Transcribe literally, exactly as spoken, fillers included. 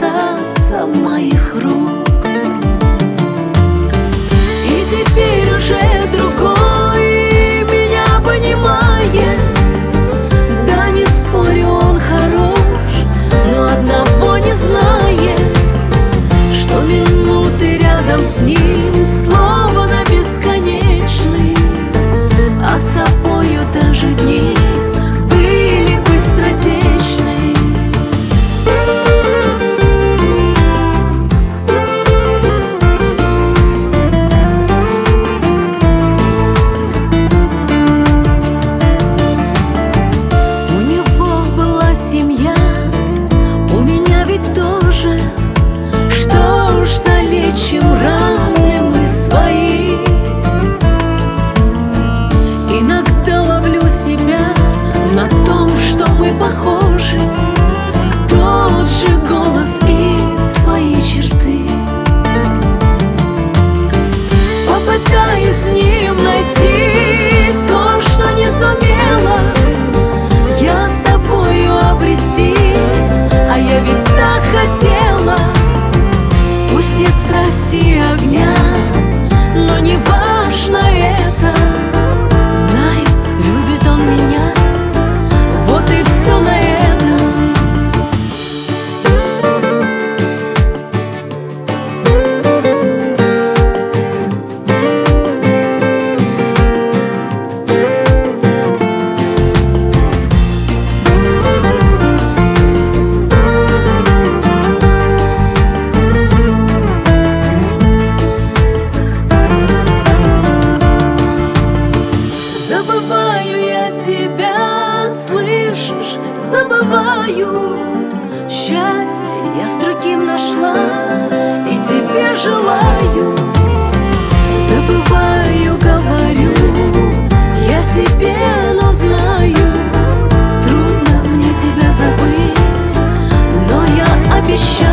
касаться моих рук. И теперь уже другой меня понимает. Да, не спорю, он хорош, но одного не знает, что минуты рядом с ним словно бесконечны, а с тобою даже дни были быстротечны. У него была семья, у меня ведь тоже. Что уж залечим раны мы свои. Иногда ловлю себя на том, что мы похожи. Тот же голос и твои черты. Попытаюсь с ним найти то, что не сумела я с тобою обрести. А я ведь так хотела. Пусть нет страсти и огня, но не важно это. Знаю, любит он меня, вот и все на этом. Забываю я тебя, слышишь? Забываю. Счастье я с другим нашла и тебе желаю. Забываю, говорю я себе, но знаю, трудно мне тебя забыть, но я обещаю.